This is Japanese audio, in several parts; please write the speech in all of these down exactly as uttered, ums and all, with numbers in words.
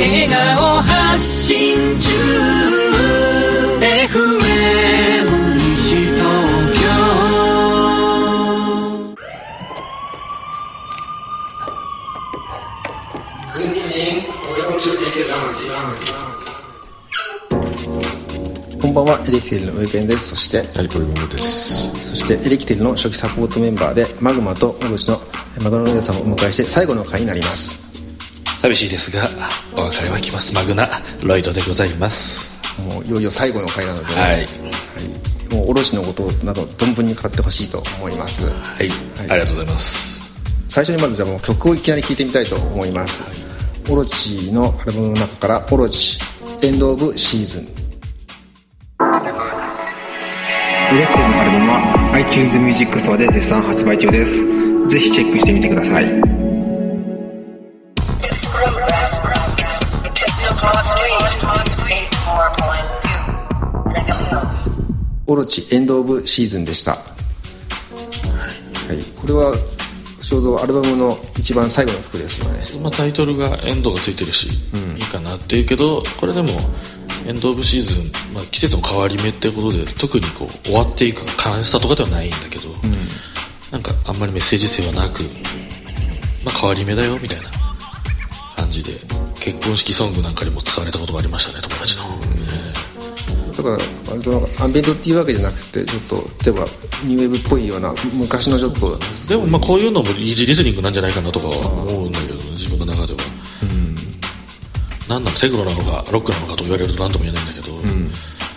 笑顔発信中 エフエム 西東京。 こんばんは、エレキテルの上健です。そしてアリポリムです。 そしてエレキテルの初期サポートメンバーでマグマとオロチのマグナの皆さんをお迎えして最後の回になります。 寂しいですがお別れは来ます。マグナロイドでございます。 もういよいよ最後の回なので、ね、 はい、はい、 もうオロチのことなど存分に語ってほしいと思います。はい、 はい、ありがとうございます。 最初にまずじゃあもう曲をいきなり聴いてみたいと思います。はい、オロチのアルバムの中からオロチエンドオブシーズン。エレキテルのアルバムは iTunes Music Store で絶賛発売中です。ぜひチェックしてみてください。オロチエンドオブシーズンでした。はい、これはちょうどアルバムの一番最後の曲ですよね。 まあ、タイトルがエンドがついてるし、うん、いいかなっていうけど、これでもエンドオブシーズン、まあ、季節の変わり目ってことで特にこう終わっていく悲しさとかではないんだけど、うん、なんかあんまりメッセージ性はなく、まあ、変わり目だよみたいな感じで結婚式ソングなんかにも使われたことがありましたね、友達の、うん、 だから割となんかアンビエントっていうわけじゃなくて、ちょっと例えばニューウェーブっぽいような昔のちょっとでもまあこういうのもイージーリスニングなんじゃないかなとかは思うんだけど、自分の中では、うん、何なのテクノなのかロックなのかと言われると何とも言えないんだけど、うん、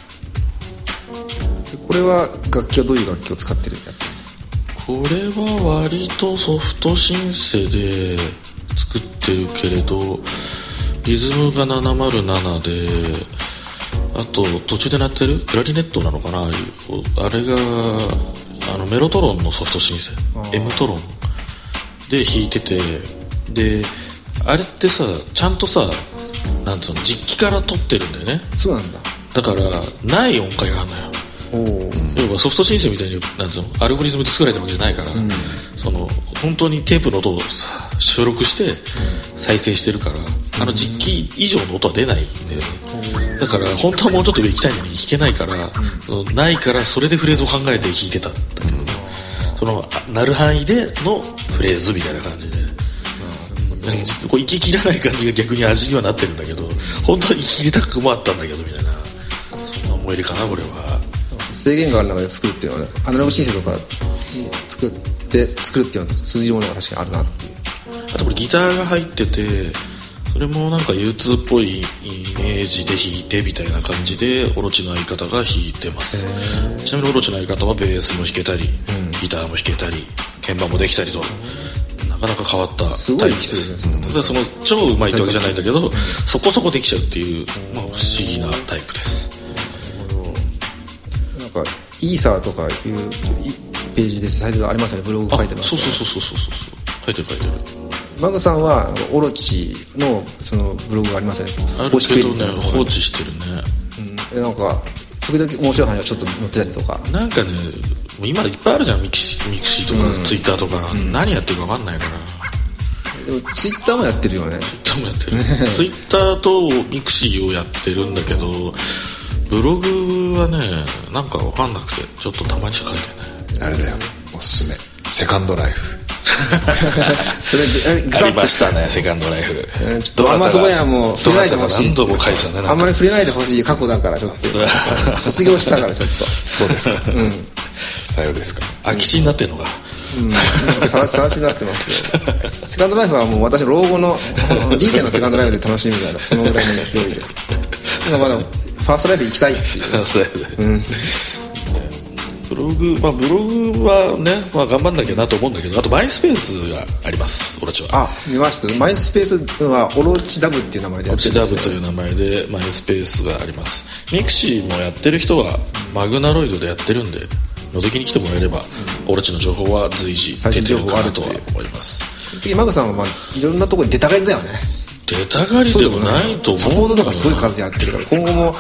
これは楽器はどういう楽器を使ってるんだっけ？ これは割とソフトシンセで作ってるけれど、リズムがななまるななで、あと途中で鳴ってるクラリネットなのかな、あれがあのメロトロンのソフトシンセ M トロンで弾いてて、であれってさちゃんとさなんつうの実機から撮ってるんだよね。 そうなんだ。だからない音階があるのよ。お、うん、要はソフトシンセみたいになんつうのアルゴリズムで作られたわけじゃないから、うん、その本当にテープの音を収録して再生してるから、うん、あの実機以上の音は出ないんだよね、うん、だから本当はもうちょっと上行きたいのに弾けないから、うん、そのないからそれでフレーズを考えて弾いてたんだけど、うん、その鳴る範囲でのフレーズみたいな感じで、うん、こう息切らない感じが逆に味にはなってるんだけど、本当は息切りたくもあったんだけどみたいな、そんな思い入れかなこれは。 制限がある中で作るっていうのは、ね、アナログシンセとか作って作るっていうのは通じるものが確かにあるなっていう。 あとこれギターが入ってて、それもなんか ユーツー っぽいイメージで弾いてみたいな感じでオロチの相方が弾いてます。ちなみにオロチの相方はベースも弾けたり、うん、ギターも弾けたり鍵盤もできたりと、うん、なかなか変わったタイプです。ただその超うまいってわけじゃないんだけど、うん、そこそこできちゃうっていう、まあ、不思議なタイプです。 イーサーとかいうページでサイトがありますよね。ブログ書いてますよね。 そうそうそうそうそう書いてる書いてる。 マグさんはオロチ の, そのブログがありますよね。 あるけどね、放置してるね、 うん、なんか時々面白い話がちょっと載ってたりとか、 なんかね今いっぱいあるじゃん、ミクシー、ミクシーとか、うん、ツイッターとか、うん、何やってるか分かんないから。 でもツイッターもやってるよね。 ツイッターもやってるツイッターとミクシーをやってるんだけど、ブログはねなんか分かんなくてちょっとたまにしか書いてない。 あれだよ、おすすめセカンドライフそれでありましたね、セカンドライフ。 ちょっとあんまそこにはもう触れないでほしい。 何度も書いてたね。 あんまり触れないでほしい過去だからちょっと卒業したからちょっとそうですか、うん、さようですか。 空き地になってるのが、 うん、さらさらしになってますけどセカンドライフはもう私老後の人生のセカンドライフで楽しみみたいな、そのぐらいの勢いで今まだファーストライフ行きたいっていうファーストライフで、うん、 ブログ、まあ、ブログはね、まあ、頑張んなきゃなと思うんだけど、あとマイスペースがあります、オロチは。 あ、見ました。マイスペースはオロチダブっていう名前でやってるんですよ。 オロチダブという名前でマイスペースがあります。ミクシーもやってる人はマグナロイドでやってるんで、覗きに来てもらえれば、うん、オロチの情報は随時出てるかなとは思います。 マグさんは、まあ、いろんなところに出たがりだよね。 出たがりでもないと思う。 サポートとかすごい数やってるから、今後も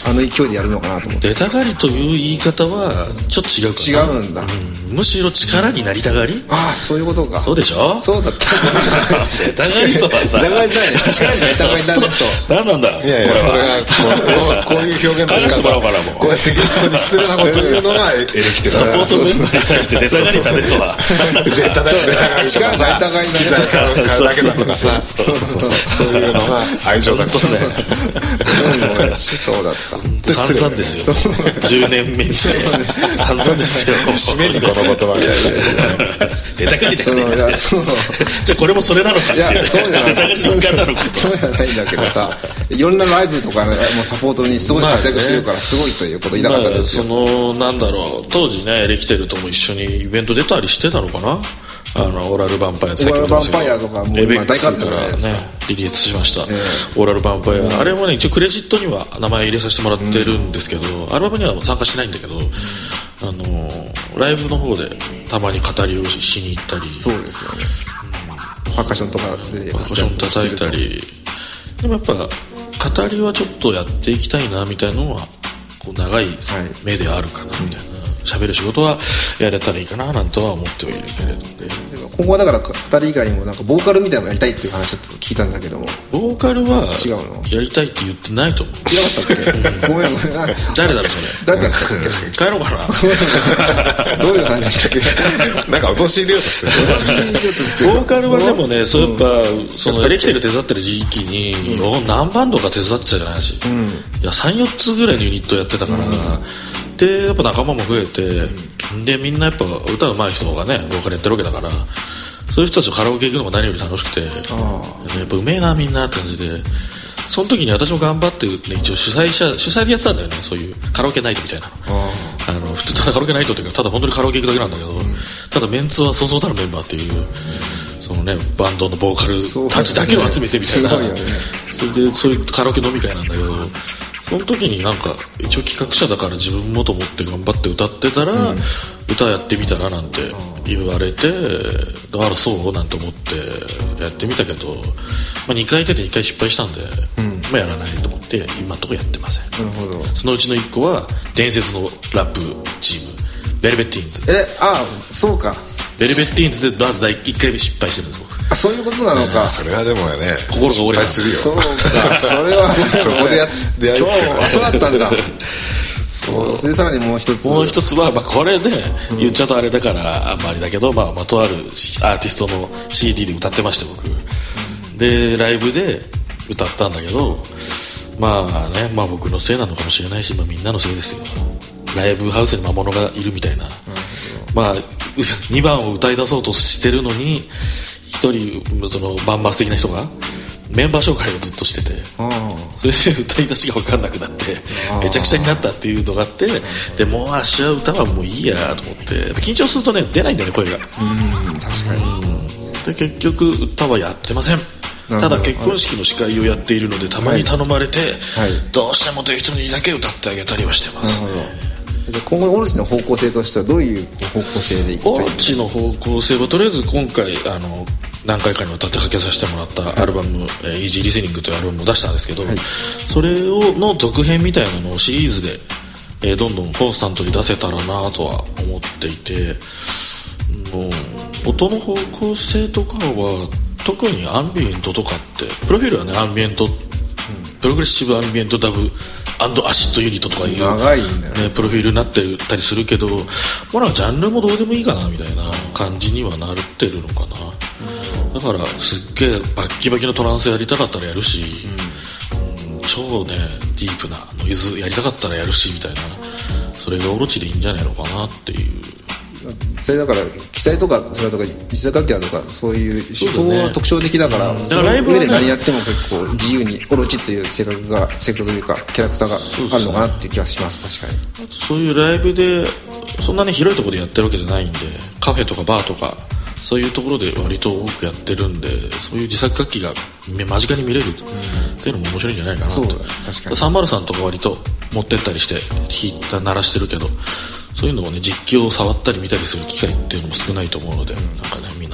あの勢いでやるのかなと思って。 出たがりという言い方はちょっと違うかな。 違うんだ、 うん、むしろ力になりたがり。 ああそういうことか。 そうでしょ。 そうだった出たがりとはさ出たがりじゃないね、力になりたがりだねと。 何なんだ。 いやいやそれがこう、こういう表現の仕方、こうやってゲストに失礼なこと言うのがエレキテルサポートメンバーに対して出たがりだねとは出たがり力になりたがりだねと買うだけだからさ、そういうのが愛情だからね。 そうだった。 散々ですよ。じゅうねんめにして散々ですよ。 締めにこの言葉が出たがりだよね。じゃあこれもそれなのかっていう。 いやそうじゃない出たがりの言い方のこと。 そうじゃないんだけどさ、いろんなライブとかのサポートにすごい活躍してるからすごいということ言いたかったんですよ。 まあ、そのなんだろう、当時ねエレキテルとも一緒にイベント出たりしてたのかな。あのオーラルヴァンパイア、 オーラルヴァンパイアとかもう今大活躍からねリリースしました、 えー、 オーラルヴァンパイア、うん、あれもね一応クレジットには名前入れさせてもらってるんですけど、うん、アルバムには参加してないんだけど、うん、あのライブの方でたまに語りをしに行ったり。 そうですよね、うん、パーカッションとかでパーカッション叩いたり。でもやっぱ語りはちょっとやっていきたいなみたいなのはこう長い目であるかなみたいな、喋る仕事はやれたらいいかななんとは思ってはいるけれどね。 今後はだからふたり以外にもなんかボーカルみたいなのやりたいっていう話を聞いたんだけども。 ボーカルは違うのやりたいって言ってないと思う。 違かったっけごめんごめん。 誰だろうそれ。 誰だったっけ。 帰ろうかな。 どういう感じだったっけ。 なんか陥れようとしてる。 ボーカルはでもね、そうやっぱそのエレキテル手伝ってる時期に何バンドか手伝ってたじゃないし、いやさんよっつぐらいのユニットやってたから。でやっぱ仲間も増えて、うん、でみんなやっぱ歌うまい人がねボーカルやってるわけだから、そういう人たちとカラオケ行くのが何より楽しくて、やっぱうめえなみんなって感じで、その時に私も頑張って、ね、一応主催者主催でやってたんだよね、そういうカラオケナイトみたいなあの普通ただカラオケナイトっていうかただ本当にカラオケ行くだけなんだけど、うん、ただメンツはそうそうたるメンバーっていう、うん、そのねバンドのボーカルたちだけを集めてみたいな、そ, ねそれでそういうカラオケ飲み会なんだけど、その時になんか一応企画者だから自分もと思って頑張って歌ってたら、うん、歌やってみたらなんて言われて、だからそうなんて思ってやってみたけど、まあ、にかい出ていっかい失敗したんで、うん、まあ、やらないと思って今のところやってません。 なるほど。 そのうちのいっこは伝説のラップチームベルベッティーンズ。 えああそうか。 ベルベッティーンズでまずいっかいめ失敗してるんです僕。 あそういうことなのか。 それはでもね心が折れた。 するよ。 そうかそれはそこでやってやるそうそうだったんだ。そうそれでさらにもう一つもう一つは、まあ、これで言っちゃうとあれだからあんまりだけど、まあ、まあとあるアーティストの シーディー で歌ってまして僕、うん、でライブで歌ったんだけど、まあね、まあ僕のせいなのかもしれないし、まあ、みんなのせいですよ。ライブハウスに魔物がいるみたいな、うん、まあにばんを歌い出そうとしてるのにひとりそのバンバス的な人がメンバー紹介をずっとしてて、それで歌い出しが分かんなくなってめちゃくちゃになったっていうのがあって、でもう足は歌はもういいやと思って、緊張するとね出ないんだよね声が。 うん確かに。で結局歌はやってません。ただ結婚式の司会をやっているのでたまに頼まれて、はいはい、どうしてもという人にだけ歌ってあげたりはしてます、ね。 今後のオロチの方向性としてはどういう方向性でいきたい？ オロチの方向性はとりあえず今回あの何回かにわたってかけさせてもらったアルバム、はいえー、イージーリスニングというアルバムを出したんですけど、はい、それをの続編みたいなのをシリーズで、えー、どんどんコンスタントに出せたらなとは思っていて、もう音の方向性とかは特にアンビエントとかってプロフィールはねアンビエント、うん、プログレッシブアンビエントダブアンドアシッドユニットとかいう、 長いんだよね、 ね、プロフィールになってたりするけど、もうなんかジャンルもどうでもいいかなみたいな感じにはなってるのかな、うん、だからすっげえバッキバキのトランスやりたかったらやるし、うんうん、超ねディープなノイズやりたかったらやるしみたいな、それがオロチでいいんじゃないのかなっていう。 それだから機体とかそれとか実際楽器だとかそういう手法は特徴的だから、その上で何やっても結構自由にオロチっていう性格が性格というかキャラクターがあるのかなっていう気はします。確かに。あとそういうライブでそんなに広いところでやってるわけじゃないんで、カフェとかバーとかそういうところで割と多くやってるんで、そういう自作楽器が間近に見れるっていうのも面白いんじゃないかなと。 そうだ、確かに。 さんまるさんとか割と持ってったりして弾いた鳴らしてるけど、そういうのをね実機を触ったり見たりする機会っていうのも少ないと思うので、うん、なんかね皆さん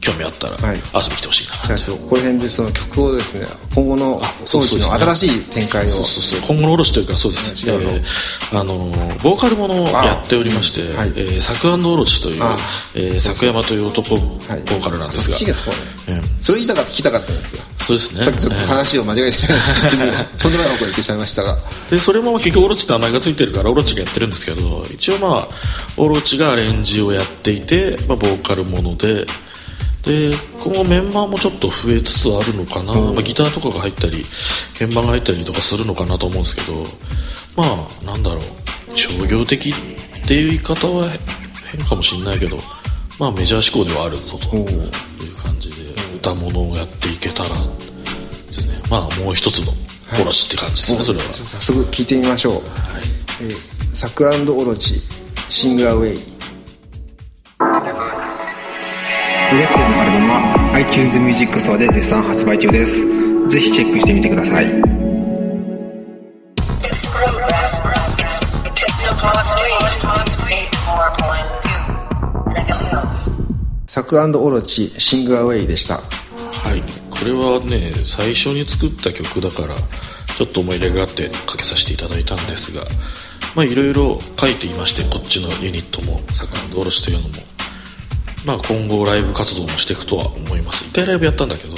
興味あったら遊びに来てほしいな、 はい、そうこの辺でその曲をですね今後のオロチの新しい展開をそうそうそう今後のオロチというかそうですね、えー、あのボーカルものをやっておりまして、はいえー、サク&オロチという、えー、作山という男ボーカルなんですが、 はい、そ, ねうん、それ言いたかった聞きたかったんですよそうですねさっきちょっと話を間違えてとんでもない方向に行ってしまいましたがでそれも結局オロチって名前がついてるからオロチがやってるんですけど一応まあオロチがアレンジをやっていて、まあ、ボーカルものでで今後メンバーもちょっと増えつつあるのかな、まあ、ギターとかが入ったり鍵盤が入ったりとかするのかなと思うんですけどまあなんだろう商業的っていう言い方は変かもしれないけどまあメジャー志向ではあるぞという感じで歌物をやっていけたらですねまあもう一つのオロチって感じですね、はい、それは早速聞いてみましょう、はいえー、サク&オロチシングアウェイレッドのアルバムは iTunes Music Store で絶賛発売中です。ぜひチェックしてみてください。サク&オロチシングアウェイでした。 はいこれはね最初に作った曲だからちょっと思い入れがあってかけさせていただいたんですがまあいろいろ書いていましてこっちのユニットもサク&オロチというのもまあ、今後ライブ活動もしていくとは思います一回ライブやったんだけど、うん、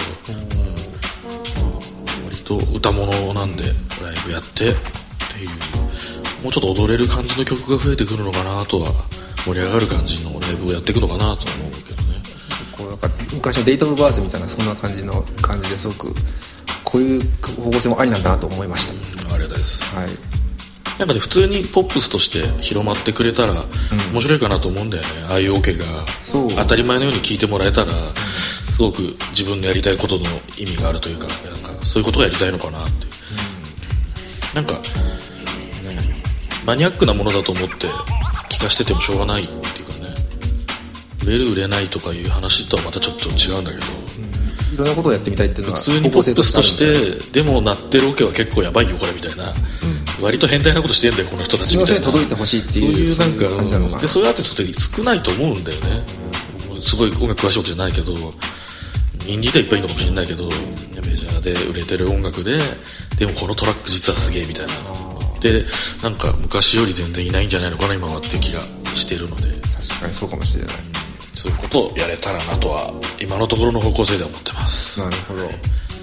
割と歌物なんでライブやってっていうもうちょっと踊れる感じの曲が増えてくるのかなとは盛り上がる感じのライブをやっていくのかなと思うけどねこうなんか昔のデイト・オブ・バースみたいなそんな感じの感じですごくこういう方向性もありなんだなと思いました、 うん、ありがたいです、 はいなんかね普通にポップスとして広まってくれたら面白いかなと思うんだよね、うん、ああいうオケが当たり前のように聴いてもらえたら、うん、すごく自分のやりたいことの意味があるというか、なんかそういうことがやりたいのかなって、うん、なんか、ね、マニアックなものだと思って聴かしててもしょうがないっていうかね売れる売れないとかいう話とはまたちょっと違うんだけど、 うん、いろんなことをやってみたいっていうのは普通にポップスとしてでも鳴ってるオケは結構やばいよこれみたいな、うん、割と変態なことしてんだよこの人たちみたいな届いてほしいっていうそういうなんか感じなのかなでそういうアーティストって少ないと思うんだよね、うん、すごい音楽詳しいわけじゃないけどインディーではいっぱいいるのかもしれないけどメジャーで売れてる音楽ででもこのトラック実はすげえみたいなでなんか昔より全然いないんじゃないのかな今はっていう気がしてるので確かにそうかもしれない、うん、 そういうことをやれたらなとは今のところの方向性で思ってます。 なるほど、はい、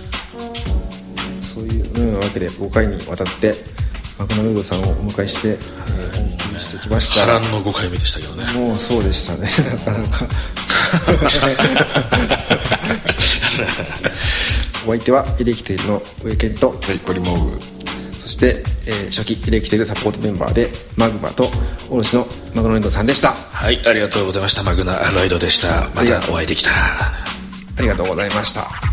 そういうわけでごかいにわたってマクナルドさんをお迎えして、えー、お送りしてきました。 波乱のごかいめでしたけどね。 もうそうでしたねなかなかお相手はエレキテルの上健と、 はい、ポリモーグ、 そして、えー、初期エレキテルサポートメンバーでマグマとオロチのマグナロイドさんでした。 はい、ありがとうございました。マグナロイドでした。またお会いできたら。 ありがとうございました。